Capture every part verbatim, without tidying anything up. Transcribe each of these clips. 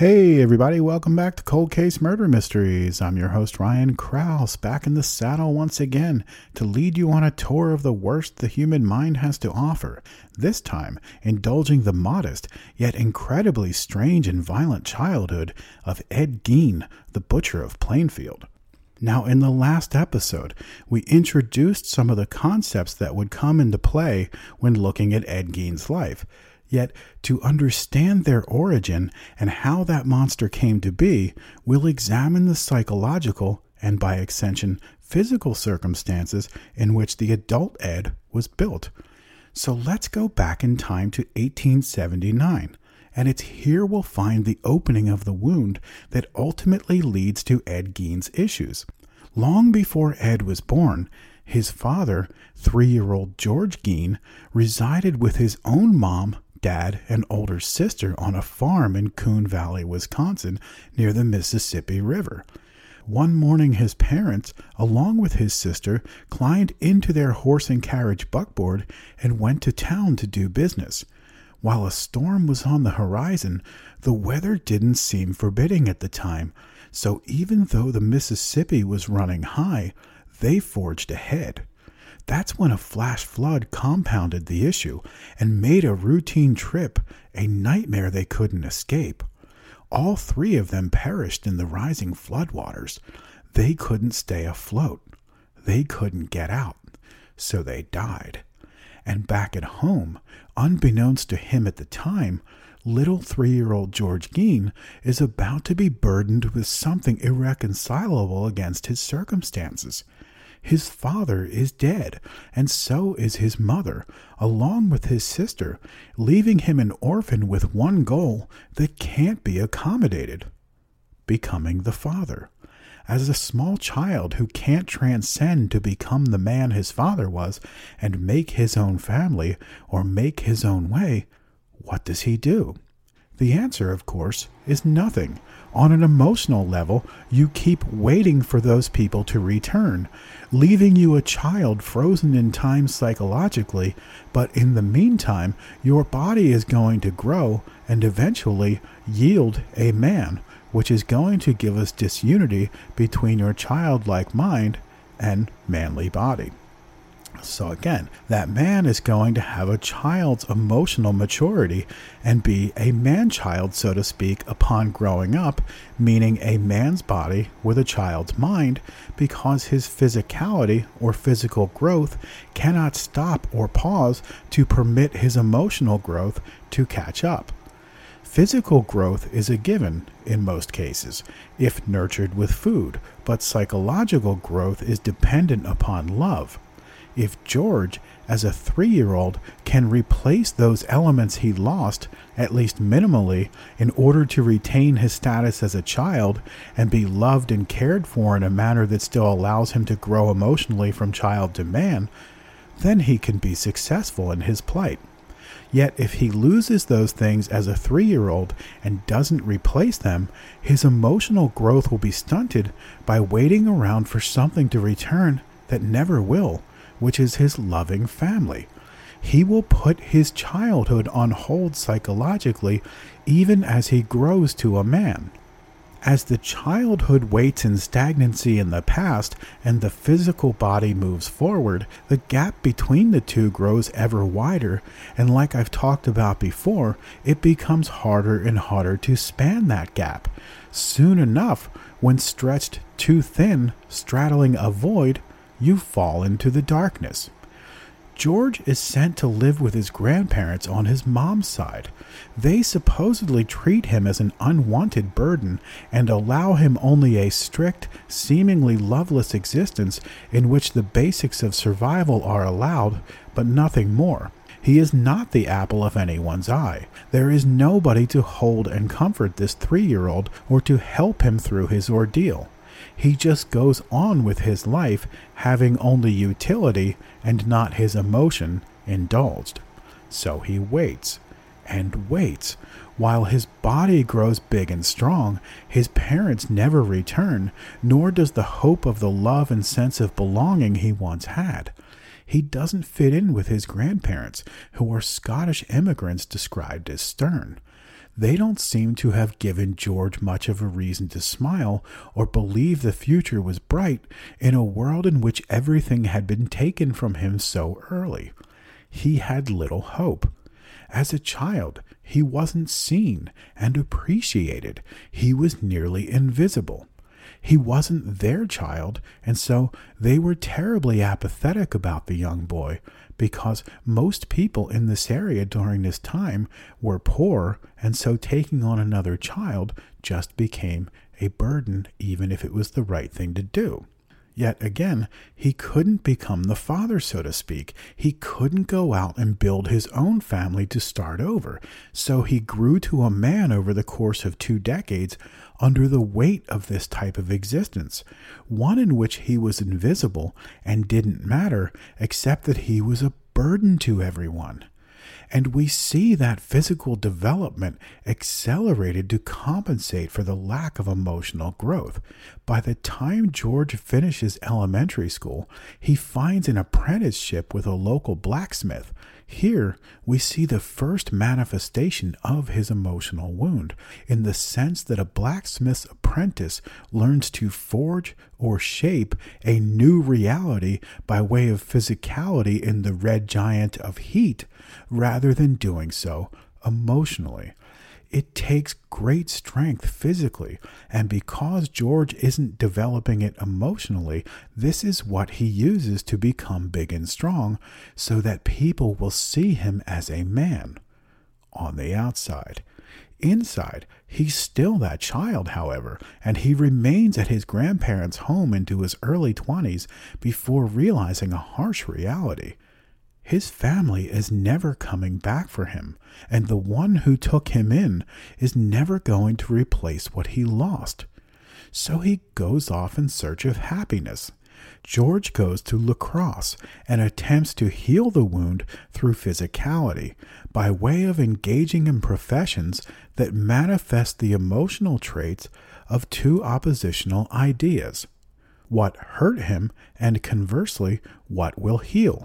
Hey everybody, welcome back to Cold Case Murder Mysteries. I'm your host Ryan Krause, back in the saddle once again to lead you on a tour of the worst the human mind has to offer, this time indulging the modest yet incredibly strange and violent childhood of Ed Gein, the Butcher of Plainfield. Now, in the last episode, we introduced some of the concepts that would come into play when looking at Ed Gein's life. Yet, to understand their origin and how that monster came to be, we'll examine the psychological and, by extension, physical circumstances in which the adult Ed was built. So let's go back in time to eighteen seventy-nine, and it's here we'll find the opening of the wound that ultimately leads to Ed Gein's issues. Long before Ed was born, his father, three-year-old George Gein, resided with his own mom, dad, and older sister on a farm in Coon Valley, Wisconsin, near the Mississippi River. One morning his parents, along with his sister, climbed into their horse and carriage buckboard and went to town to do business. While a storm was on the horizon, the weather didn't seem forbidding at the time, so even though the Mississippi was running high, they forged ahead. That's when a flash flood compounded the issue and made a routine trip a nightmare they couldn't escape. All three of them perished in the rising floodwaters. They couldn't stay afloat. They couldn't get out. So they died. And back at home, unbeknownst to him at the time, little three-year-old George Gein is about to be burdened with something irreconcilable against his circumstances. His father is dead, and so is his mother, along with his sister, leaving him an orphan with one goal that can't be accommodated: becoming the father. As a small child who can't transcend to become the man his father was and make his own family or make his own way, what does he do? The answer, of course, is nothing. On an emotional level, you keep waiting for those people to return, leaving you a child frozen in time psychologically, but in the meantime, your body is going to grow and eventually yield a man, which is going to give us disunity between your childlike mind and manly body. So again, that man is going to have a child's emotional maturity and be a man-child, so to speak, upon growing up, meaning a man's body with a child's mind, because his physicality or physical growth cannot stop or pause to permit his emotional growth to catch up. Physical growth is a given in most cases, if nurtured with food, but psychological growth is dependent upon love. If George, as a three-year-old, can replace those elements he lost, at least minimally, in order to retain his status as a child and be loved and cared for in a manner that still allows him to grow emotionally from child to man, then he can be successful in his plight. Yet if he loses those things as a three-year-old and doesn't replace them, his emotional growth will be stunted by waiting around for something to return that never will, which is his loving family. He will put his childhood on hold psychologically even as he grows to a man. As the childhood waits in stagnancy in the past and the physical body moves forward, the gap between the two grows ever wider, and like I've talked about before, it becomes harder and harder to span that gap. Soon enough, when stretched too thin, straddling a void, you fall into the darkness. George is sent to live with his grandparents on his mom's side. They supposedly treat him as an unwanted burden and allow him only a strict, seemingly loveless existence in which the basics of survival are allowed, but nothing more. He is not the apple of anyone's eye. There is nobody to hold and comfort this three-year-old or to help him through his ordeal. He just goes on with his life, having only utility and not his emotion indulged. So he waits and waits. While his body grows big and strong, his parents never return, nor does the hope of the love and sense of belonging he once had. He doesn't fit in with his grandparents, who are Scottish immigrants described as stern. they don't seem to have given George much of a reason to smile or believe the future was bright in a world in which everything had been taken from him so early. He had little hope. As a child, he wasn't seen and appreciated. He was nearly invisible. He wasn't their child, and so they were terribly apathetic about the young boy, because most people in this area during this time were poor, and so taking on another child just became a burden, even if it was the right thing to do. Yet again, he couldn't become the father, so to speak. He couldn't go out and build his own family to start over. So he grew to a man over the course of two decades under the weight of this type of existence, one in which he was invisible and didn't matter except that he was a burden to everyone. And we see that physical development accelerated to compensate for the lack of emotional growth. By the time George finishes elementary school, he finds an apprenticeship with a local blacksmith. Here, we see the first manifestation of his emotional wound, in the sense that a blacksmith's apprentice learns to forge or shape a new reality by way of physicality in the red giant of heat, rather than doing so emotionally. It takes great strength physically, and because George isn't developing it emotionally, this is what he uses to become big and strong, so that people will see him as a man on the outside. Inside, he's still that child, however, and he remains at his grandparents' home into his early twenties before realizing a harsh reality. His family is never coming back for him, and the one who took him in is never going to replace what he lost. So he goes off in search of happiness. George goes to lacrosse and attempts to heal the wound through physicality by way of engaging in professions that manifest the emotional traits of two oppositional ideas: what hurt him and conversely, what will heal.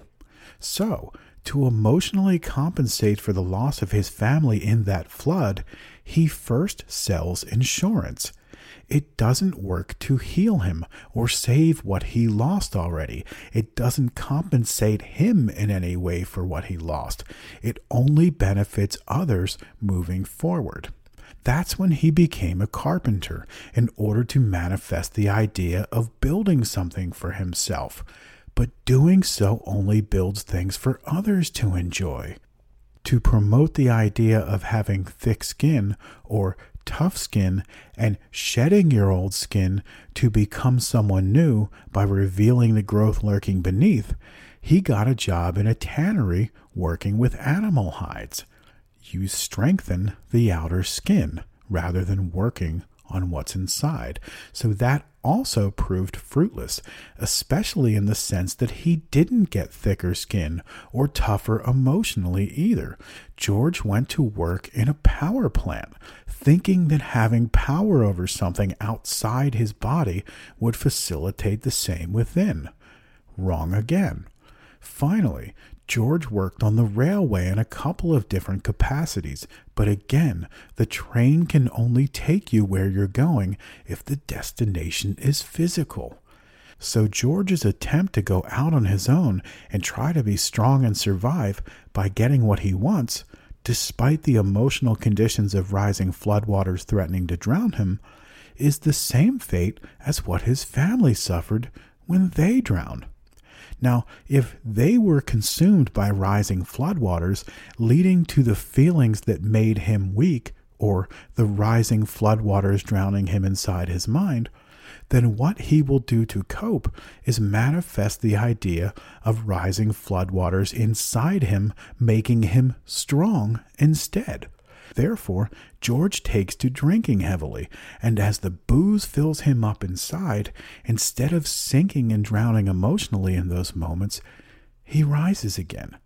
So, to emotionally compensate for the loss of his family in that flood, he first sells insurance. It doesn't work to heal him or save what he lost already. It doesn't compensate him in any way for what he lost. It only benefits others moving forward. That's when he became a carpenter in order to manifest the idea of building something for himself. But doing so only builds things for others to enjoy. To promote the idea of having thick skin or tough skin and shedding your old skin to become someone new by revealing the growth lurking beneath, he got a job in a tannery working with animal hides. You strengthen the outer skin rather than working on what's inside. So that also proved fruitless, especially in the sense that he didn't get thicker skin or tougher emotionally either. George went to work in a power plant, thinking that having power over something outside his body would facilitate the same within. Wrong again. Finally, George worked on the railway in a couple of different capacities, but again, the train can only take you where you're going if the destination is physical. So George's attempt to go out on his own and try to be strong and survive by getting what he wants, despite the emotional conditions of rising floodwaters threatening to drown him, is the same fate as what his family suffered when they drowned. Now, if they were consumed by rising floodwaters, leading to the feelings that made him weak, or the rising floodwaters drowning him inside his mind, then what he will do to cope is manifest the idea of rising floodwaters inside him, making him strong instead. Therefore, George takes to drinking heavily, and as the booze fills him up inside, instead of sinking and drowning emotionally in those moments, he rises again.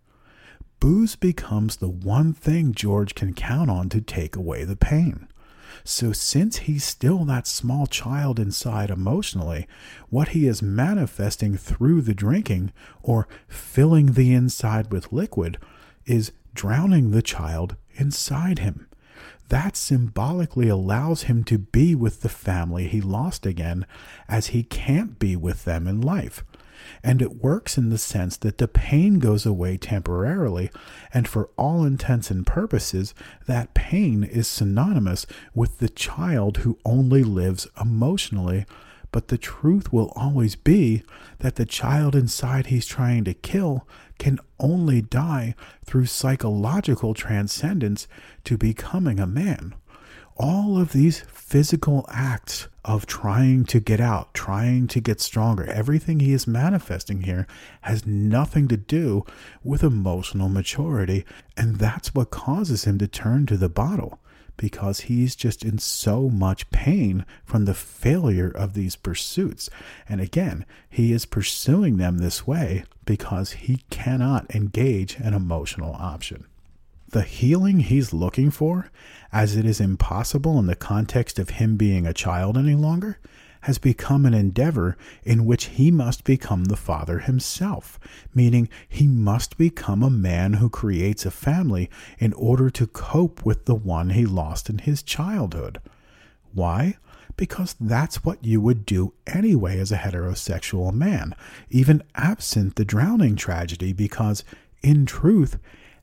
Booze becomes the one thing George can count on to take away the pain. So since he's still that small child inside emotionally, what he is manifesting through the drinking, or filling the inside with liquid, is drowning the child inside him. that symbolically allows him to be with the family he lost again, as he can't be with them in life. And it works in the sense that the pain goes away temporarily, and for all intents and purposes, that pain is synonymous with the child who only lives emotionally. But the truth will always be that the child inside he's trying to kill can only die through psychological transcendence to becoming a man. All of these physical acts of trying to get out, trying to get stronger, everything he is manifesting here has nothing to do with emotional maturity, and that's what causes him to turn to the bottle, because he's just in so much pain from the failure of these pursuits. And again, he is pursuing them this way because he cannot engage an emotional option. The healing he's looking for, as it is impossible in the context of him being a child any longer, has become an endeavor in which he must become the father himself, meaning he must become a man who creates a family in order to cope with the one he lost in his childhood. Why? Because that's what you would do anyway as a heterosexual man, even absent the drowning tragedy, because, in truth,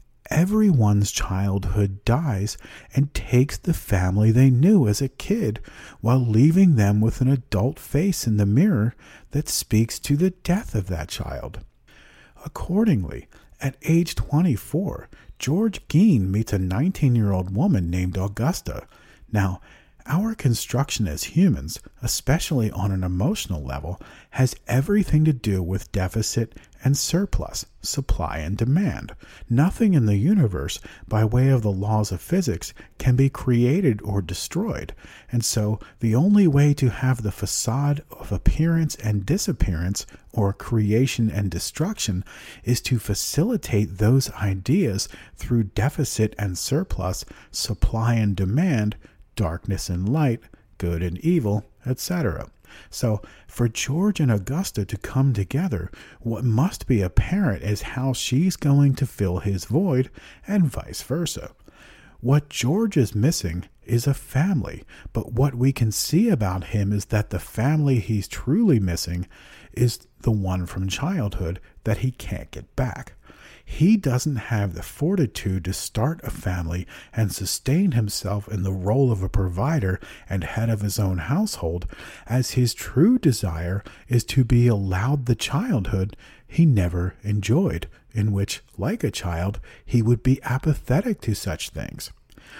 everyone's childhood dies and takes the family they knew as a kid, while leaving them with an adult face in the mirror that speaks to the death of that child. Accordingly, at age twenty-four, George Gein meets a nineteen-year-old woman named Augusta. Now, our construction as humans, especially on an emotional level, has everything to do with deficit and surplus, supply and demand. Nothing in the universe, by way of the laws of physics, can be created or destroyed. And so the only way to have the facade of appearance and disappearance, or creation and destruction, is to facilitate those ideas through deficit and surplus, supply and demand, darkness and light, good and evil, et cetera. So, for George and Augusta to come together, what must be apparent is how she's going to fill his void, and vice versa. What George is missing is a family, but what we can see about him is that the family he's truly missing is the one from childhood that he can't get back. He doesn't have the fortitude to start a family and sustain himself in the role of a provider and head of his own household, as his true desire is to be allowed the childhood he never enjoyed, in which, like a child, he would be apathetic to such things.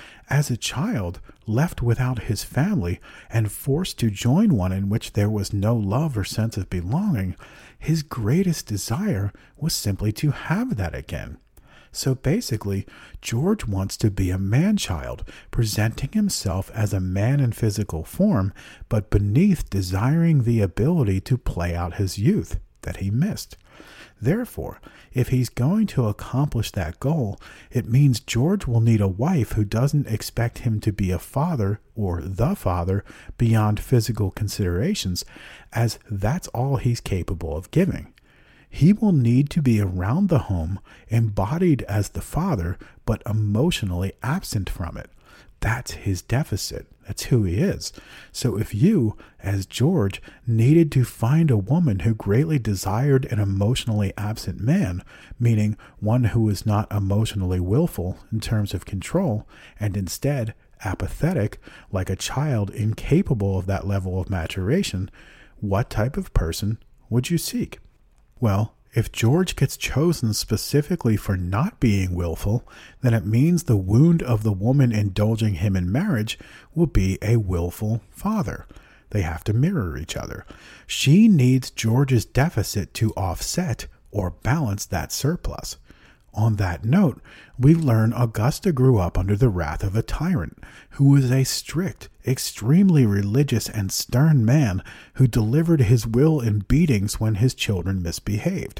As a child, left without his family and forced to join one in which there was no love or sense of belonging, his greatest desire was simply to have that again. So basically, George wants to be a man-child, presenting himself as a man in physical form, but beneath desiring the ability to play out his youth that he missed. Therefore, if he's going to accomplish that goal, it means George will need a wife who doesn't expect him to be a father or the father beyond physical considerations, as that's all he's capable of giving. He will need to be around the home, embodied as the father, but emotionally absent from it. That's his deficit. That's who he is. So if you, as George, needed to find a woman who greatly desired an emotionally absent man, meaning one who is not emotionally willful in terms of control, and instead apathetic, like a child incapable of that level of maturation, what type of person would you seek? Well, if George gets chosen specifically for not being willful, then it means the wound of the woman indulging him in marriage will be a willful father. They have to mirror each other. She needs George's deficit to offset or balance that surplus. On that note, we learn Augusta grew up under the wrath of a tyrant, who was a strict, extremely religious and stern man who delivered his will in beatings when his children misbehaved.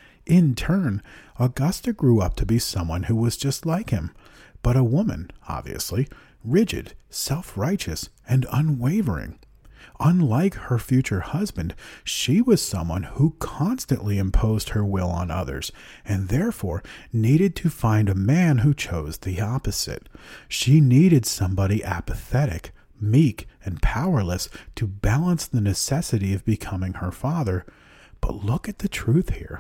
In turn, Augusta grew up to be someone who was just like him, but a woman, obviously, rigid, self-righteous, and unwavering. Unlike her future husband, she was someone who constantly imposed her will on others, and therefore needed to find a man who chose the opposite. She needed somebody apathetic, meek, and powerless to balance the necessity of becoming her father. But look at the truth here.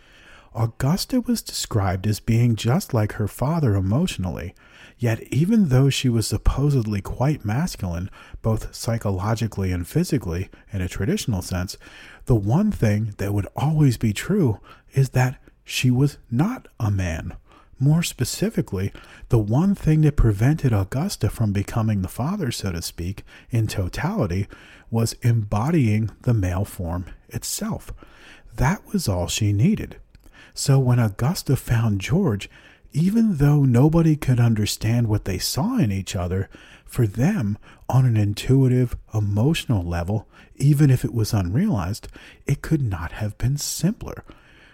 Augusta was described as being just like her father emotionally, yet even though she was supposedly quite masculine, both psychologically and physically, in a traditional sense, the one thing that would always be true is that she was not a man. More specifically, the one thing that prevented Augusta from becoming the father, so to speak, in totality, was embodying the male form itself. That was all she needed. So when Augusta found George, even though nobody could understand what they saw in each other, for them, on an intuitive, emotional level, even if it was unrealized, it could not have been simpler.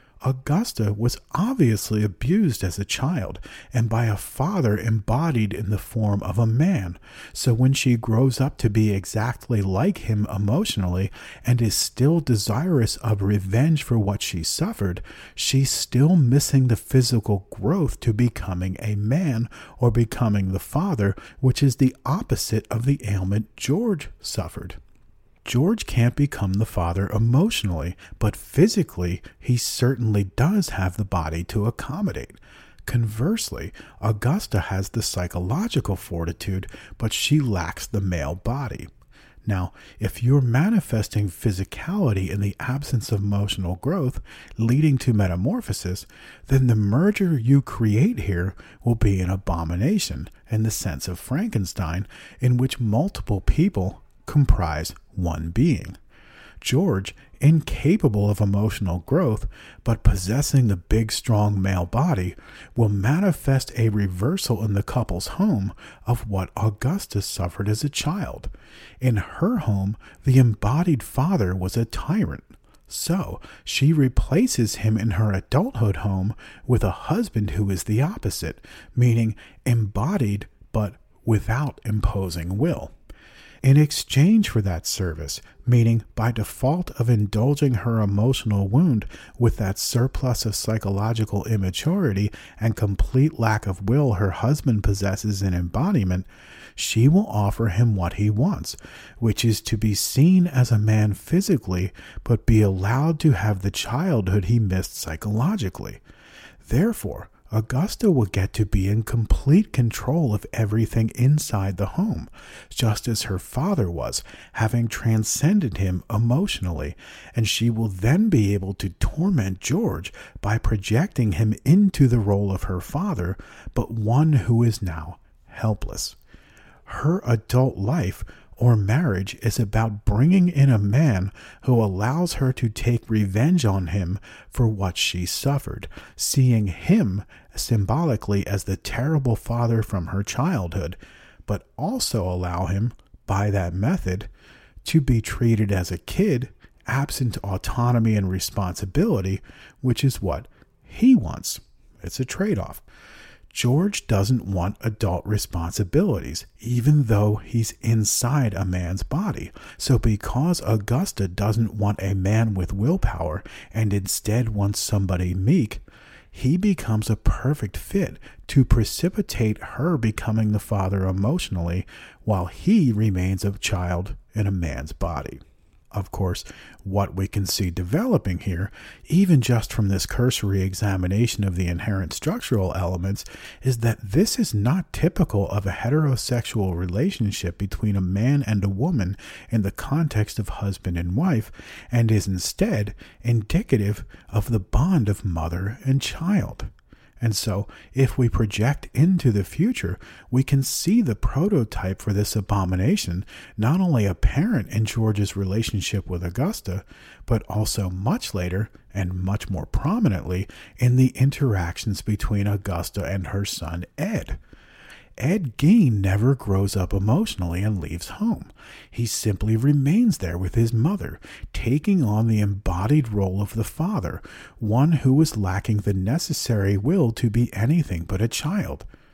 Augusta was obviously abused as a child and by a father embodied in the form of a man. So when she grows up to be exactly like him emotionally and is still desirous of revenge for what she suffered, she's still missing the physical growth to becoming a man or becoming the father, which is the opposite of the ailment George suffered. George can't become the father emotionally, but physically, he certainly does have the body to accommodate. Conversely, Augusta has the psychological fortitude, but she lacks the male body. Now, if you're manifesting physicality in the absence of emotional growth, leading to metamorphosis, then the merger you create here will be an abomination in the sense of Frankenstein, in which multiple people comprise one being. George, incapable of emotional growth, but possessing the big, strong male body, will manifest a reversal in the couple's home of what Augusta suffered as a child. In her home, the embodied father was a tyrant. So, she replaces him in her adulthood home with a husband who is the opposite, meaning embodied but without imposing will. In exchange for that service, meaning by default of indulging her emotional wound with that surplus of psychological immaturity and complete lack of will her husband possesses in embodiment, she will offer him what he wants, which is to be seen as a man physically, but be allowed to have the childhood he missed psychologically. Therefore, Augusta will get to be in complete control of everything inside the home, just as her father was, having transcended him emotionally, and she will then be able to torment George by projecting him into the role of her father, but one who is now helpless. Her adult life or marriage is about bringing in a man who allows her to take revenge on him for what she suffered, seeing him symbolically as the terrible father from her childhood, but also allow him, by that method, to be treated as a kid, absent autonomy and responsibility, which is what he wants. It's a trade-off. George doesn't want adult responsibilities, even though he's inside a man's body. So because Augusta doesn't want a man with willpower and instead wants somebody meek, he becomes a perfect fit to precipitate her becoming the father emotionally, while he remains a child in a man's body. Of course, what we can see developing here, even just from this cursory examination of the inherent structural elements, is that this is not typical of a heterosexual relationship between a man and a woman in the context of husband and wife, and is instead indicative of the bond of mother and child. And so, if we project into the future, we can see the prototype for this abomination not only apparent in George's relationship with Augusta, but also much later and much more prominently in the interactions between Augusta and her son Ed. Ed Gein never grows up emotionally and leaves home. He simply remains there with his mother, taking on the embodied role of the father, one who was lacking the necessary will to be anything but a child.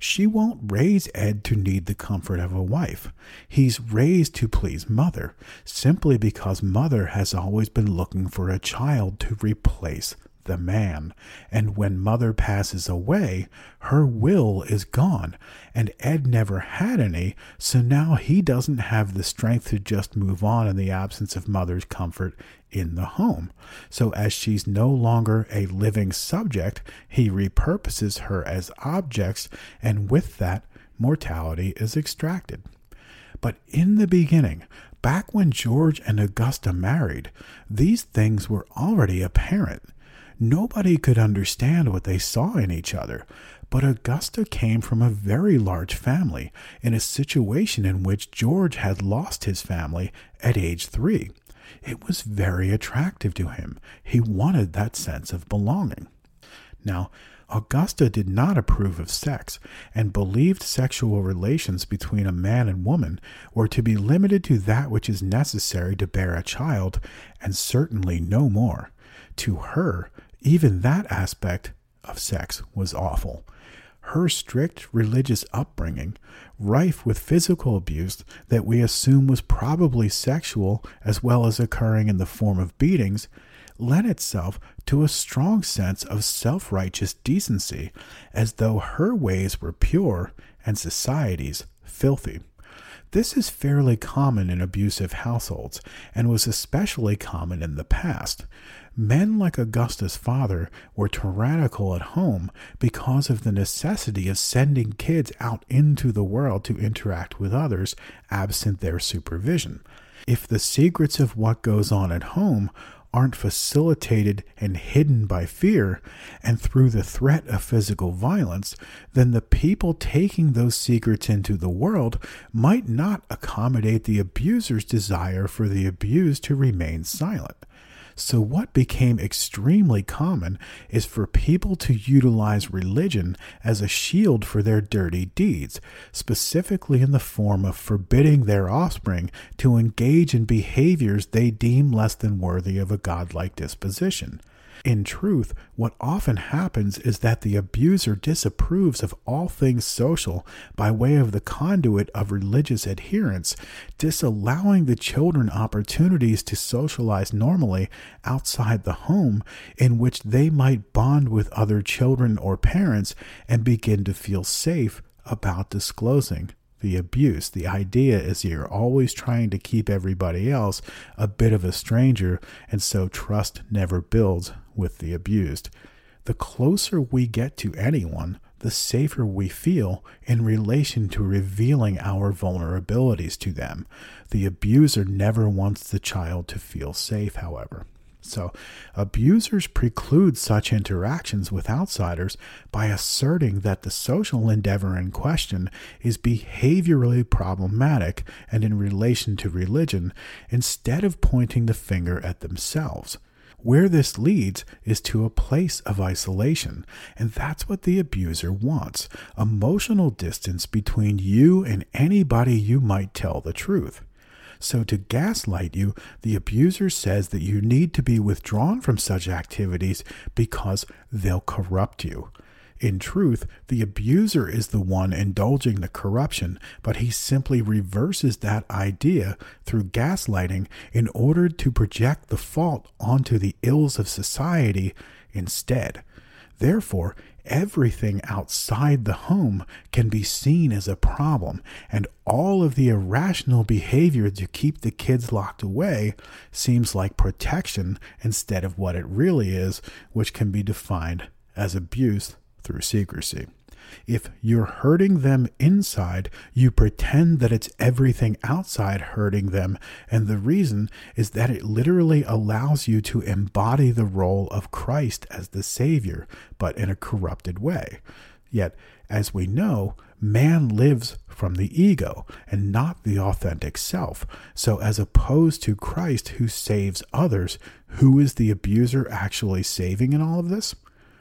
She won't raise Ed to need the comfort of a wife. He's raised to please Mother, simply because Mother has always been looking for a child to replace the man. And when Mother passes away, her will is gone, and Ed never had any, so now he doesn't have the strength to just move on in the absence of Mother's comfort in the home. So as she's no longer a living subject, he repurposes her as objects, and with that, mortality is extracted. But in the beginning, back when George and Augusta married, these things were already apparent. Nobody could understand what they saw in each other, but Augusta came from a very large family in a situation in which George had lost his family at age three. It was very attractive to him. He wanted that sense of belonging. Now, Augusta did not approve of sex and believed sexual relations between a man and woman were to be limited to that which is necessary to bear a child, and certainly no more. To her, even that aspect of sex was awful. Her strict religious upbringing, rife with physical abuse that we assume was probably sexual as well as occurring in the form of beatings, lent itself to a strong sense of self-righteous decency, as though her ways were pure and society's filthy. This is fairly common in abusive households, and was especially common in the past. Men like Augusta's father were tyrannical at home because of the necessity of sending kids out into the world to interact with others absent their supervision. If the secrets of what goes on at home aren't facilitated and hidden by fear and through the threat of physical violence, then the people taking those secrets into the world might not accommodate the abuser's desire for the abused to remain silent. So what became extremely common is for people to utilize religion as a shield for their dirty deeds, specifically in the form of forbidding their offspring to engage in behaviors they deem less than worthy of a godlike disposition. In truth, what often happens is that the abuser disapproves of all things social by way of the conduit of religious adherence, disallowing the children opportunities to socialize normally outside the home, in which they might bond with other children or parents and begin to feel safe about disclosing the abuse. The idea is you're always trying to keep everybody else a bit of a stranger, and so trust never builds with the abused. The closer we get to anyone, the safer we feel in relation to revealing our vulnerabilities to them. The abuser never wants the child to feel safe, however. So, abusers preclude such interactions with outsiders by asserting that the social endeavor in question is behaviorally problematic and in relation to religion, instead of pointing the finger at themselves. Where this leads is to a place of isolation, and that's what the abuser wants: emotional distance between you and anybody you might tell the truth. So to gaslight you, the abuser says that you need to be withdrawn from such activities because they'll corrupt you. In truth, the abuser is the one indulging the corruption, but he simply reverses that idea through gaslighting in order to project the fault onto the ills of society instead. Therefore, everything outside the home can be seen as a problem, and all of the irrational behavior to keep the kids locked away seems like protection instead of what it really is, which can be defined as abuse through secrecy. If you're hurting them inside, you pretend that it's everything outside hurting them, and the reason is that it literally allows you to embody the role of Christ as the Savior, but in a corrupted way. Yet, as we know, man lives from the ego and not the authentic self. So as opposed to Christ who saves others, who is the abuser actually saving in all of this?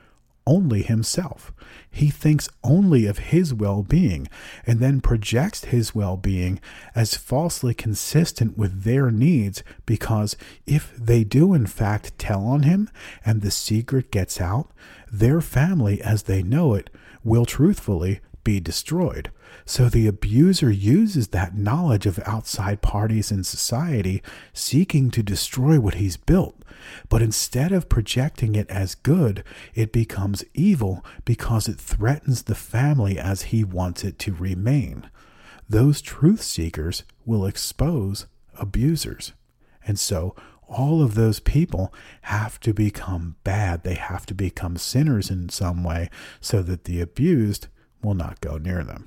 Only himself. He thinks only of his well-being and then projects his well-being as falsely consistent with their needs, because if they do in fact tell on him and the secret gets out, their family as they know it will truthfully be destroyed. So the abuser uses that knowledge of outside parties in society seeking to destroy what he's built. But instead of projecting it as good, it becomes evil because it threatens the family as he wants it to remain. Those truth seekers will expose abusers. And so all of those people have to become bad. They have to become sinners in some way so that the abused will not go near them.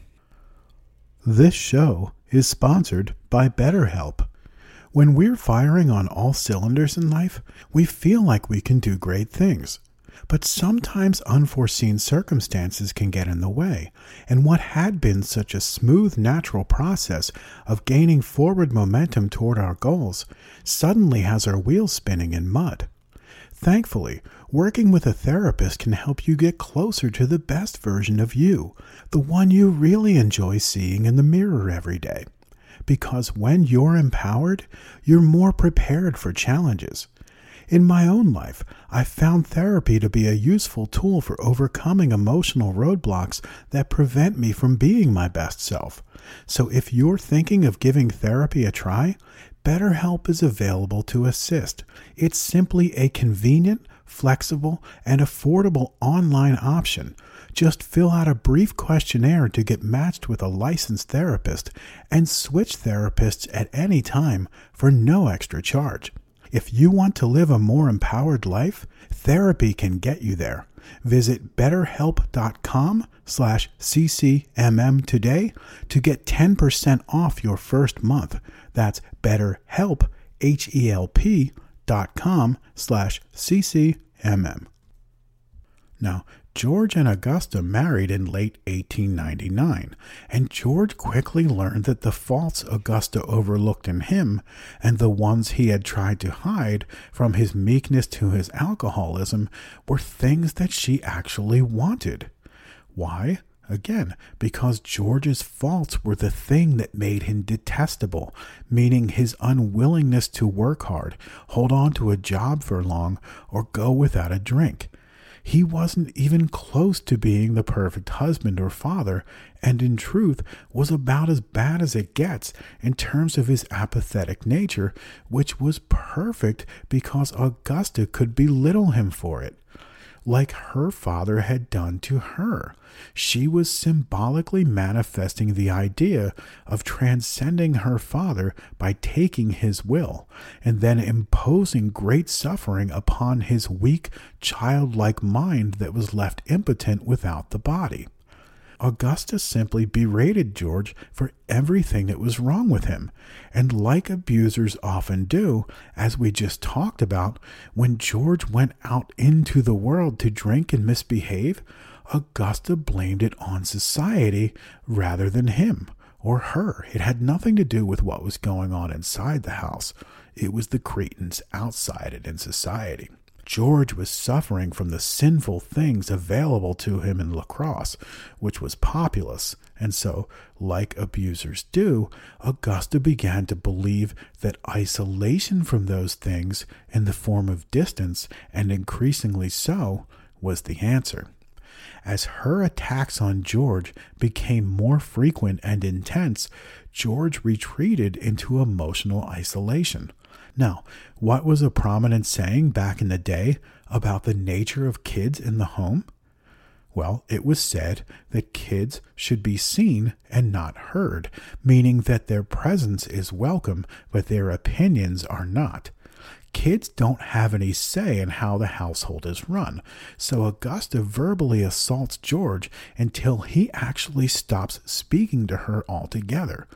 This show is sponsored by BetterHelp. When we're firing on all cylinders in life, we feel like we can do great things. But sometimes unforeseen circumstances can get in the way, and what had been such a smooth, natural process of gaining forward momentum toward our goals suddenly has our wheels spinning in mud. Thankfully, working with a therapist can help you get closer to the best version of you, the one you really enjoy seeing in the mirror every day. Because when you're empowered, you're more prepared for challenges. In my own life, I've found therapy to be a useful tool for overcoming emotional roadblocks that prevent me from being my best self. So if you're thinking of giving therapy a try, BetterHelp is available to assist. It's simply a convenient, flexible, and affordable online option. Just fill out a brief questionnaire to get matched with a licensed therapist and switch therapists at any time for no extra charge. If you want to live a more empowered life, therapy can get you there. Visit betterhelp.com slash ccmm today to get ten percent off your first month. That's betterhelp, H-E-L-P dot com slash ccmm. Now, George and Augusta married in late eighteen ninety-nine, and George quickly learned that the faults Augusta overlooked in him, and the ones he had tried to hide, from his meekness to his alcoholism, were things that she actually wanted. Why? Again, because George's faults were the thing that made him detestable, meaning his unwillingness to work hard, hold on to a job for long, or go without a drink. He wasn't even close to being the perfect husband or father, and in truth was about as bad as it gets in terms of his apathetic nature, which was perfect because Augusta could belittle him for it, like her father had done to her. She was symbolically manifesting the idea of transcending her father by taking his will, and then imposing great suffering upon his weak, childlike mind that was left impotent without the body. Augusta simply berated George for everything that was wrong with him, and like abusers often do, as we just talked about, when George went out into the world to drink and misbehave, Augusta blamed it on society rather than him or her. It had nothing to do with what was going on inside the house. It was the cretins outside it in society. George was suffering from the sinful things available to him in lacrosse, which was populous, and so, like abusers do, Augusta began to believe that isolation from those things in the form of distance, and increasingly so, was the answer. As her attacks on George became more frequent and intense, George retreated into emotional isolation. Now, what was a prominent saying back in the day about the nature of kids in the home? Well, it was said that kids should be seen and not heard, meaning that their presence is welcome, but their opinions are not. Kids don't have any say in how the household is run, so Augusta verbally assaults George until he actually stops speaking to her altogether.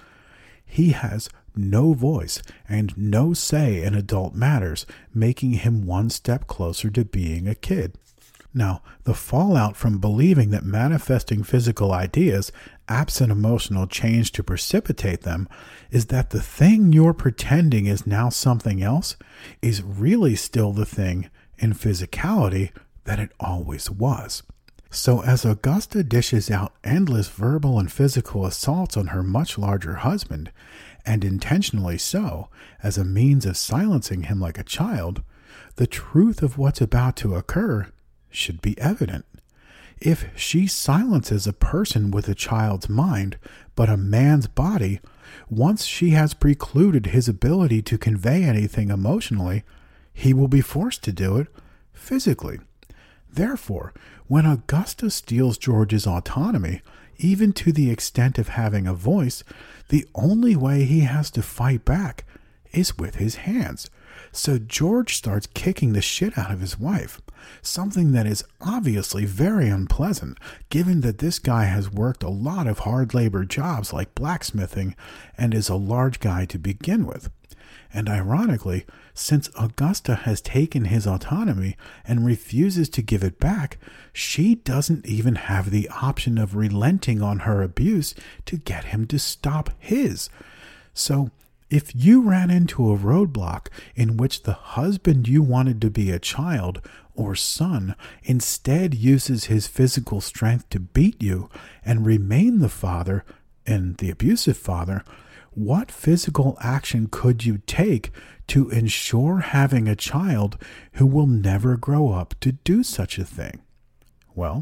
He has no voice and no say in adult matters, making him one step closer to being a kid. Now, the fallout from believing that manifesting physical ideas, absent emotional change to precipitate them, is that the thing you're pretending is now something else, is really still the thing in physicality that it always was. So as Augusta dishes out endless verbal and physical assaults on her much larger husband, and intentionally so, as a means of silencing him like a child, the truth of what's about to occur should be evident. If she silences a person with a child's mind, but a man's body, once she has precluded his ability to convey anything emotionally, he will be forced to do it physically. Therefore, when Augusta steals George's autonomy, even to the extent of having a voice, the only way he has to fight back is with his hands. So George starts kicking the shit out of his wife, something that is obviously very unpleasant, given that this guy has worked a lot of hard labor jobs like blacksmithing and is a large guy to begin with. And ironically, since Augusta has taken his autonomy and refuses to give it back, she doesn't even have the option of relenting on her abuse to get him to stop his. So, if you ran into a roadblock in which the husband you wanted to be a child or son instead uses his physical strength to beat you and remain the father and the abusive father, what physical action could you take to ensure having a child who will never grow up to do such a thing? Well,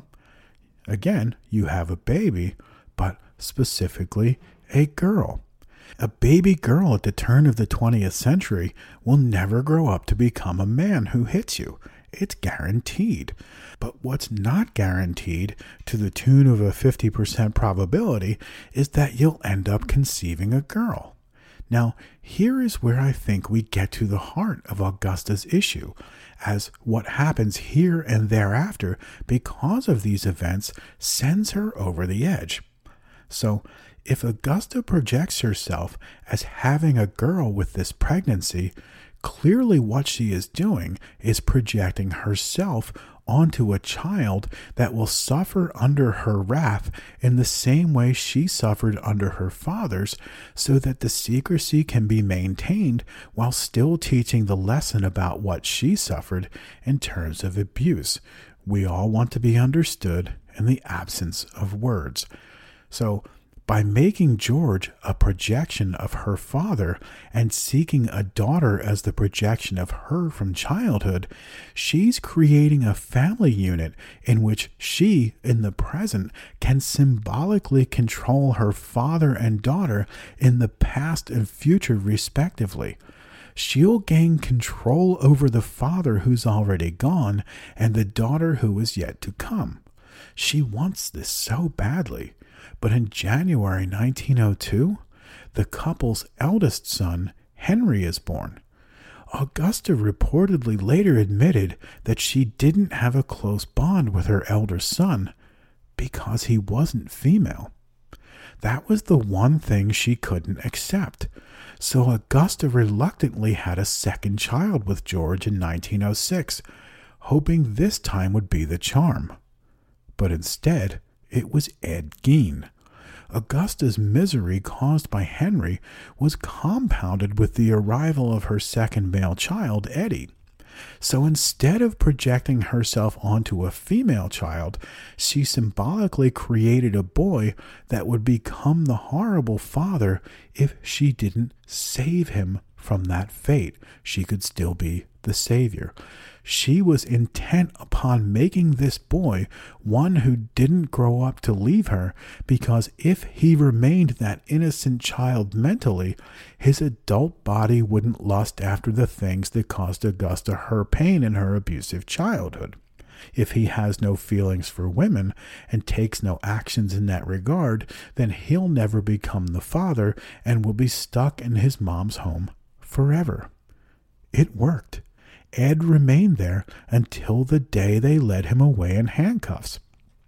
again, you have a baby, but specifically a girl. A baby girl at the turn of the twentieth century will never grow up to become a man who hits you. It's guaranteed. But what's not guaranteed, to the tune of a fifty percent probability, is that you'll end up conceiving a girl. Now, here is where I think we get to the heart of Augusta's issue, as what happens here and thereafter because of these events sends her over the edge. So, if Augusta projects herself as having a girl with this pregnancy, clearly what she is doing is projecting herself onto a child that will suffer under her wrath in the same way she suffered under her father's, so that the secrecy can be maintained while still teaching the lesson about what she suffered in terms of abuse. We all want to be understood in the absence of words. So, by making George a projection of her father and seeking a daughter as the projection of her from childhood, she's creating a family unit in which she, in the present, can symbolically control her father and daughter in the past and future respectively. She'll gain control over the father who's already gone and the daughter who is yet to come. She wants this so badly. But in January nineteen oh two, the couple's eldest son, Henry, is born. Augusta reportedly later admitted that she didn't have a close bond with her elder son because he wasn't female. That was the one thing she couldn't accept. So Augusta reluctantly had a second child with George in nineteen oh six, hoping this time would be the charm. But instead, it was Ed Gein. Augusta's misery caused by Henry was compounded with the arrival of her second male child, Eddie. So instead of projecting herself onto a female child, she symbolically created a boy that would become the horrible father if she didn't save him from that fate. She could still be the savior. She was intent upon making this boy one who didn't grow up to leave her, because if he remained that innocent child mentally, his adult body wouldn't lust after the things that caused Augusta her pain in her abusive childhood. If he has no feelings for women and takes no actions in that regard, then he'll never become the father and will be stuck in his mom's home forever. It worked. Ed remained there until the day they led him away in handcuffs.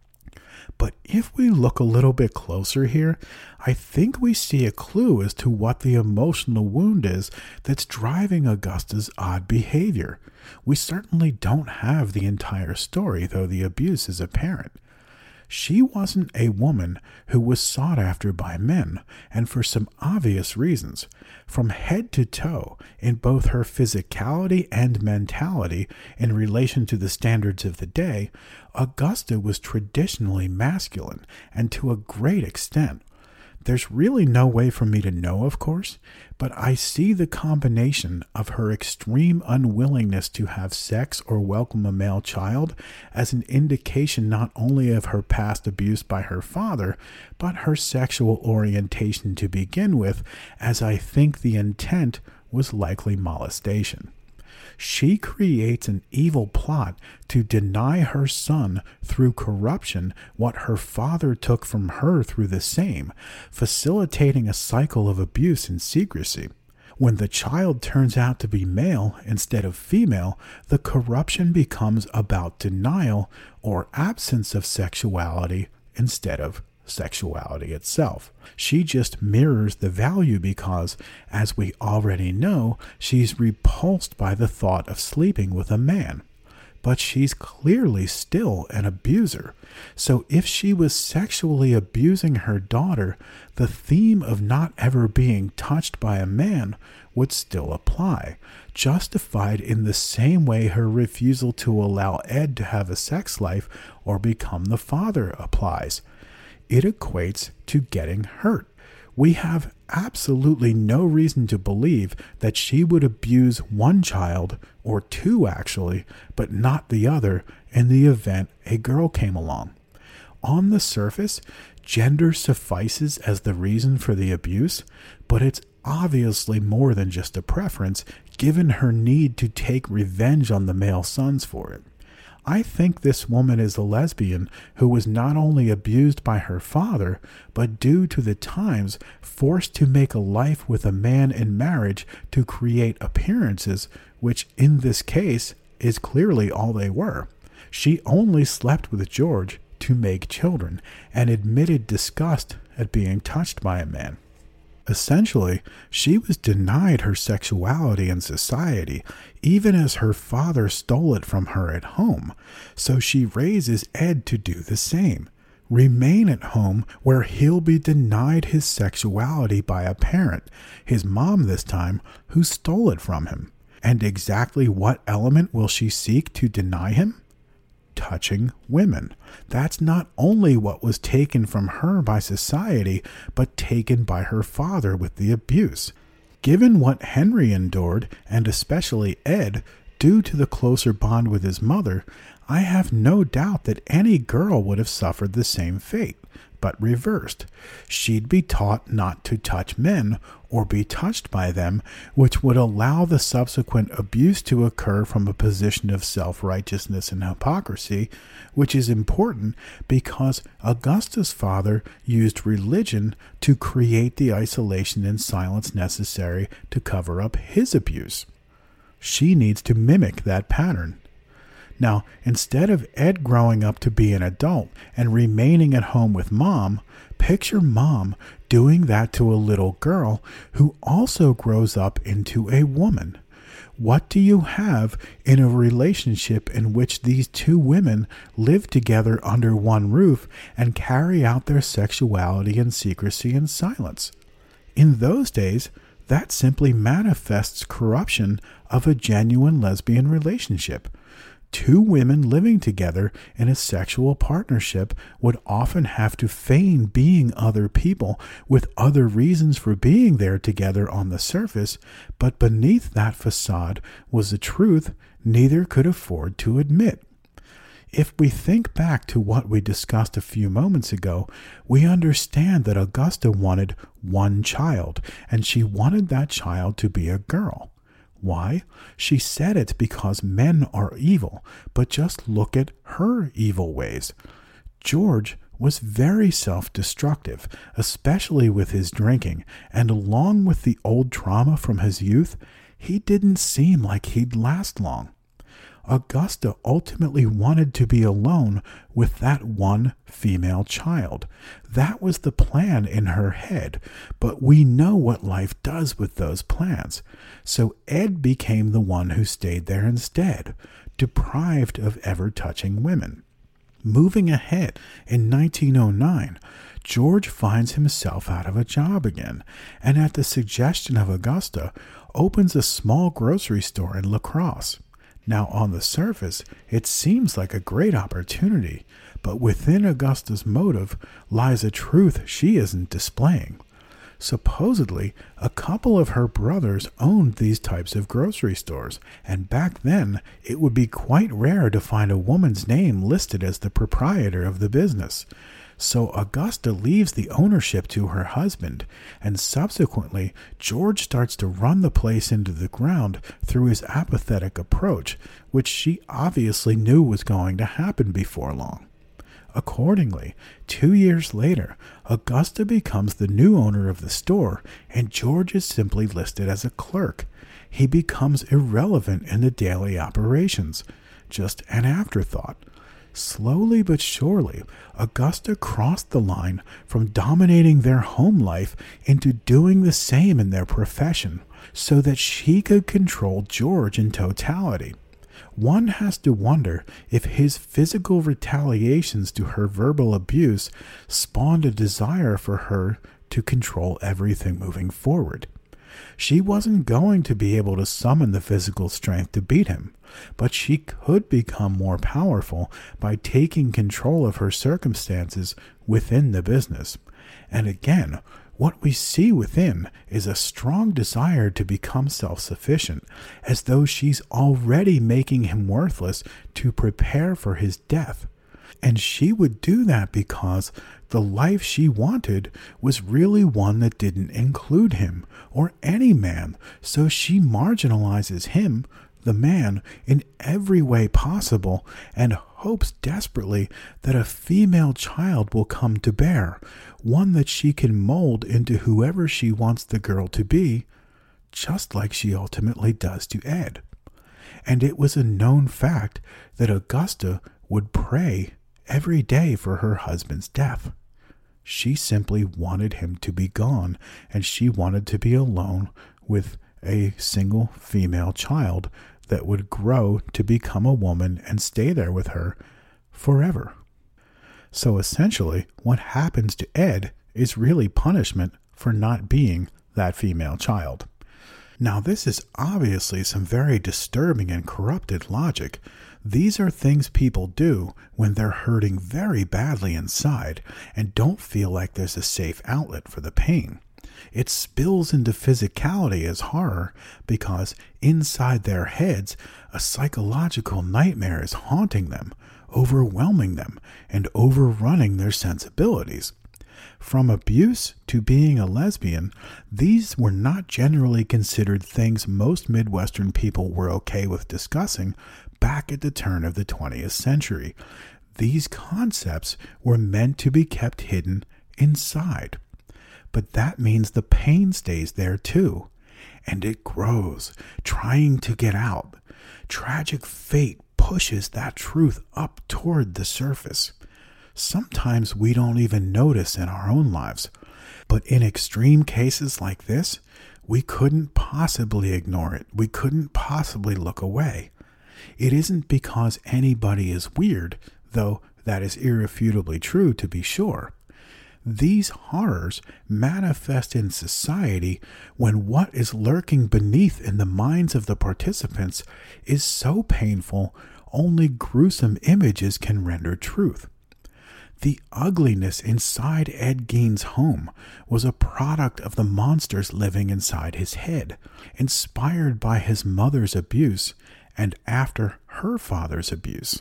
But if we look a little bit closer here, I think we see a clue as to what the emotional wound is that's driving Augusta's odd behavior. We certainly don't have the entire story, though the abuse is apparent. She wasn't a woman who was sought after by men, and for some obvious reasons. From head to toe, in both her physicality and mentality in relation to the standards of the day, Augusta was traditionally masculine, and to a great extent. There's really no way for me to know, of course, but I see the combination of her extreme unwillingness to have sex or welcome a male child as an indication not only of her past abuse by her father, but her sexual orientation to begin with, as I think the intent was likely molestation. She creates an evil plot to deny her son through corruption what her father took from her through the same, facilitating a cycle of abuse and secrecy. When the child turns out to be male instead of female, the corruption becomes about denial or absence of sexuality instead of sexuality itself. She just mirrors the value because, as we already know, she's repulsed by the thought of sleeping with a man. But she's clearly still an abuser. So if she was sexually abusing her daughter, the theme of not ever being touched by a man would still apply, justified in the same way her refusal to allow Ed to have a sex life or become the father applies. It equates to getting hurt. We have absolutely no reason to believe that she would abuse one child, or two actually, but not the other in the event a girl came along. On the surface, gender suffices as the reason for the abuse, but it's obviously more than just a preference, given her need to take revenge on the male sons for it. I think this woman is a lesbian who was not only abused by her father, but due to the times forced to make a life with a man in marriage to create appearances, which in this case is clearly all they were. She only slept with George to make children and admitted disgust at being touched by a man. Essentially, she was denied her sexuality in society, even as her father stole it from her at home, so she raises Ed to do the same. Remain at home where he'll be denied his sexuality by a parent, his mom this time, who stole it from him. And exactly what element will she seek to deny him? Touching women. That's not only what was taken from her by society, but taken by her father with the abuse. Given what Henry endured, and especially Ed, due to the closer bond with his mother, I have no doubt that any girl would have suffered the same fate, but reversed. She'd be taught not to touch men or be touched by them, which would allow the subsequent abuse to occur from a position of self-righteousness and hypocrisy, which is important because Augusta's father used religion to create the isolation and silence necessary to cover up his abuse. She needs to mimic that pattern. Now, instead of Ed growing up to be an adult and remaining at home with mom, picture mom doing that to a little girl who also grows up into a woman. What do you have in a relationship in which these two women live together under one roof and carry out their sexuality in secrecy and silence? In those days, that simply manifests corruption of a genuine lesbian relationship. Two women living together in a sexual partnership would often have to feign being other people with other reasons for being there together on the surface, but beneath that facade was a truth neither could afford to admit. If we think back to what we discussed a few moments ago, we understand that Augusta wanted one child, and she wanted that child to be a girl. Why? She said it's because men are evil, but just look at her evil ways. George was very self-destructive, especially with his drinking, and along with the old trauma from his youth, he didn't seem like he'd last long. Augusta ultimately wanted to be alone with that one female child. That was the plan in her head, but we know what life does with those plans. So Ed became the one who stayed there instead, deprived of ever touching women. Moving ahead, in nineteen oh nine, George finds himself out of a job again, and at the suggestion of Augusta, opens a small grocery store in La Crosse. Now, on the surface, it seems like a great opportunity, but within Augusta's motive lies a truth she isn't displaying. Supposedly, a couple of her brothers owned these types of grocery stores, and back then it would be quite rare to find a woman's name listed as the proprietor of the business. So Augusta leaves the ownership to her husband, and subsequently George starts to run the place into the ground through his apathetic approach, which she obviously knew was going to happen before long. Accordingly, two years later, Augusta becomes the new owner of the store, and George is simply listed as a clerk. He becomes irrelevant in the daily operations, just an afterthought. Slowly but surely, Augusta crossed the line from dominating their home life into doing the same in their profession, so that she could control George in totality. One has to wonder if his physical retaliations to her verbal abuse spawned a desire for her to control everything moving forward. She wasn't going to be able to summon the physical strength to beat him, but she could become more powerful by taking control of her circumstances within the business. And again, what we see within is a strong desire to become self-sufficient, as though she's already making him worthless to prepare for his death. And she would do that because the life she wanted was really one that didn't include him or any man, so she marginalizes him, the man, in every way possible, and hopes desperately that a female child will come to bear, one that she can mold into whoever she wants the girl to be, just like she ultimately does to Ed. And it was a known fact that Augusta would pray every day for her husband's death. She simply wanted him to be gone, and she wanted to be alone with a single female child that would grow to become a woman and stay there with her forever. So essentially, what happens to Ed is really punishment for not being that female child. Now, this is obviously some very disturbing and corrupted logic. These are things people do when they're hurting very badly inside and don't feel like there's a safe outlet for the pain. It spills into physicality as horror because inside their heads, a psychological nightmare is haunting them, overwhelming them, and overrunning their sensibilities. From abuse to being a lesbian, these were not generally considered things most Midwestern people were okay with discussing back at the turn of the twentieth century. These concepts were meant to be kept hidden inside. But that means the pain stays there too, and it grows, trying to get out. Tragic fate pushes that truth up toward the surface. Sometimes we don't even notice in our own lives, but in extreme cases like this, we couldn't possibly ignore it. We couldn't possibly look away. It isn't because anybody is weird, though that is irrefutably true to be sure. These horrors manifest in society when what is lurking beneath in the minds of the participants is so painful, only gruesome images can render truth. The ugliness inside Ed Gein's home was a product of the monsters living inside his head, inspired by his mother's abuse and after her father's abuse.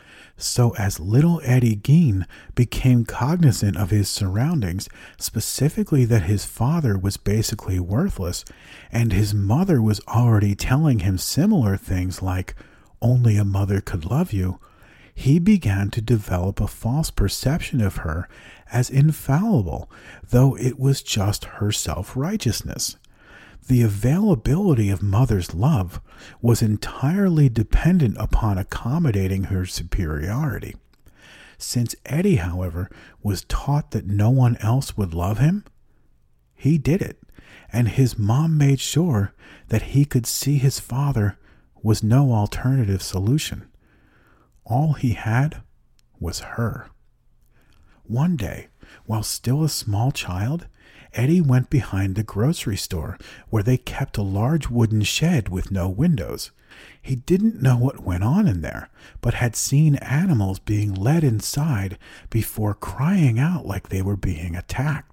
So as little Eddie Gein became cognizant of his surroundings, specifically that his father was basically worthless, and his mother was already telling him similar things like, "Only a mother could love you," he began to develop a false perception of her as infallible, though it was just her self-righteousness. The availability of mother's love was entirely dependent upon accommodating her superiority. Since Eddie, however, was taught that no one else would love him, he did it, and his mom made sure that he could see his father was no alternative solution. All he had was her. One day, while still a small child, Eddie went behind the grocery store where they kept a large wooden shed with no windows. He didn't know what went on in there, but had seen animals being led inside before crying out like they were being attacked.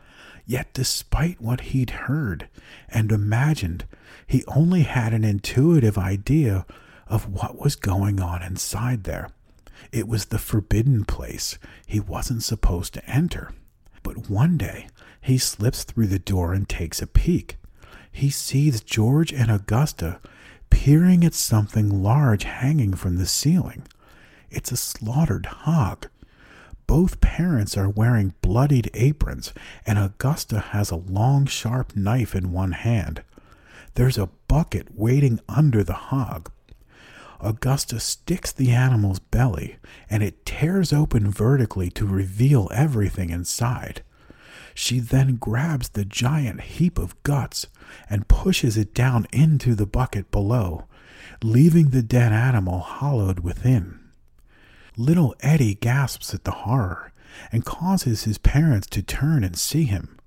Yet despite what he'd heard and imagined, he only had an intuitive idea of what was going on inside there. It was the forbidden place he wasn't supposed to enter. But one day, he slips through the door and takes a peek. He sees George and Augusta peering at something large hanging from the ceiling. It's a slaughtered hog. Both parents are wearing bloodied aprons, and Augusta has a long, sharp knife in one hand. There's a bucket waiting under the hog. Augusta sticks the animal's belly, and it tears open vertically to reveal everything inside. She then grabs the giant heap of guts and pushes it down into the bucket below, leaving the dead animal hollowed within. Little Eddie gasps at the horror and causes his parents to turn and see him.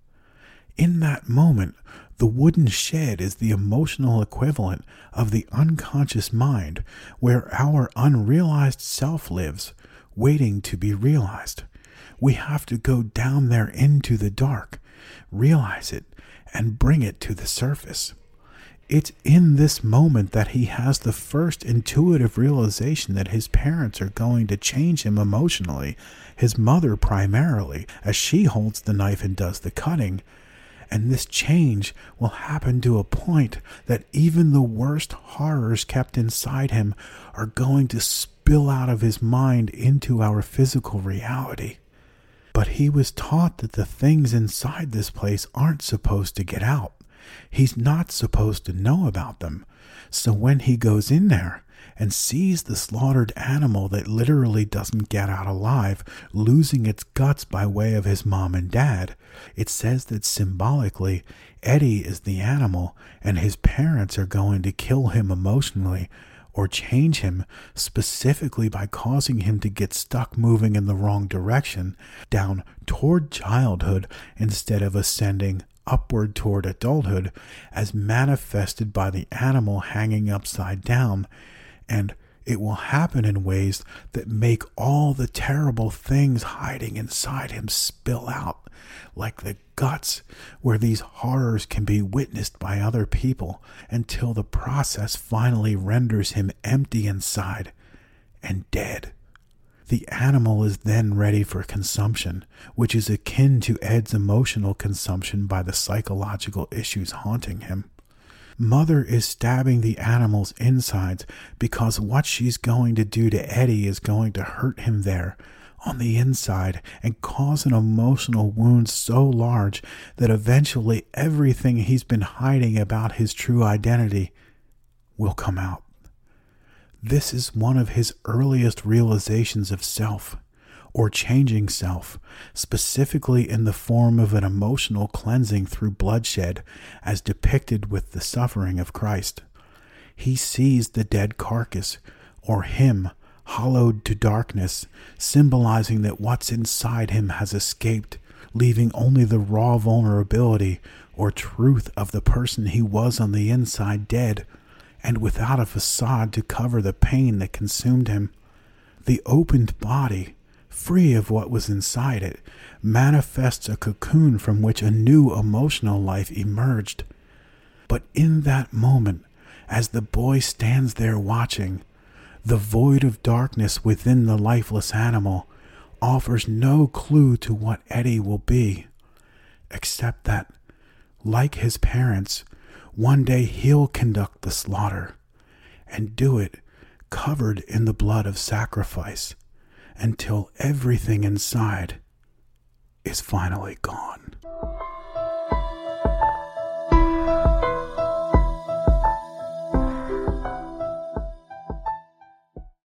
In that moment, the wooden shed is the emotional equivalent of the unconscious mind where our unrealized self lives, waiting to be realized. We have to go down there into the dark, realize it, and bring it to the surface. It's in this moment that he has the first intuitive realization that his parents are going to change him emotionally, his mother primarily, as she holds the knife and does the cutting. And this change will happen to a point that even the worst horrors kept inside him are going to spill out of his mind into our physical reality. But he was taught that the things inside this place aren't supposed to get out. He's not supposed to know about them. So when he goes in there and sees the slaughtered animal that literally doesn't get out alive, losing its guts by way of his mom and dad, it says that symbolically, Eddie is the animal and his parents are going to kill him emotionally or change him specifically by causing him to get stuck moving in the wrong direction, down toward childhood instead of ascending upward toward adulthood, as manifested by the animal hanging upside down. And it will happen in ways that make all the terrible things hiding inside him spill out, like the guts, where these horrors can be witnessed by other people until the process finally renders him empty inside and dead. The animal is then ready for consumption, which is akin to Ed's emotional consumption by the psychological issues haunting him. Mother is stabbing the animal's insides because what she's going to do to Eddie is going to hurt him there on the inside and cause an emotional wound so large that eventually everything he's been hiding about his true identity will come out. This is one of his earliest realizations of self, or changing self, specifically in the form of an emotional cleansing through bloodshed, as depicted with the suffering of Christ. He sees the dead carcass, or him, hollowed to darkness, symbolizing that what's inside him has escaped, leaving only the raw vulnerability or truth of the person he was on the inside dead, and without a facade to cover the pain that consumed him. The opened body, free of what was inside it, manifests a cocoon from which a new emotional life emerged. But in that moment, as the boy stands there watching, the void of darkness within the lifeless animal offers no clue to what Eddie will be, except that, like his parents, one day he'll conduct the slaughter, and do it covered in the blood of sacrifice, until everything inside is finally gone.